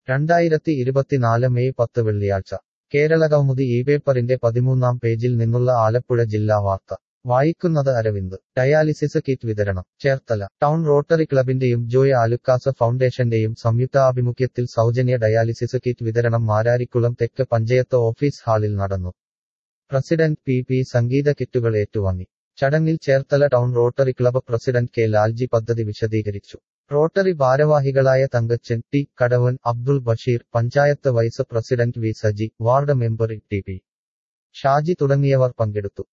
2024 May 10 വെള്ളിയാഴ്ച കേരളകൗമുദി ഈ പേപ്പറിന്റെ 13-ാം പേജിൽ നിന്നുള്ള ആലപ്പുഴ ജില്ലാ വാർത്ത വായിക്കുന്നത് അരവിന്ദ് ഡയാലിസിസ് കിറ്റ് വിതരണം ചേർത്തല ടൗൺ റോട്ടറി ക്ലബിന്റെയും ജോയ് ആലുക്കാസ് ഫൗണ്ടേഷന്റെയും സംയുക്താഭിമുഖ്യത്തിൽ സൗജന്യ ഡയാലിസിസ് കിറ്റ് വിതരണം മാരാരിക്കുളം തെക്ക് പഞ്ചായത്ത് ഓഫീസ് ഹാളിൽ നടന്നു. പ്രസിഡന്റ് പി സംഗീത കിറ്റുകൾ ഏറ്റുവാങ്ങി. ചടങ്ങിൽ Cherthala town rotary club president K Lalji പദ്ധതി വിശദീകരിച്ചു. റോട്ടറി ഭാരവാഹികളായ Thankachan, T Kadavan, Abdul Basheer, panchayat vice president V Saji, ward member T P Shaji തുടങ്ങിയവർ പങ്കെടുത്തു.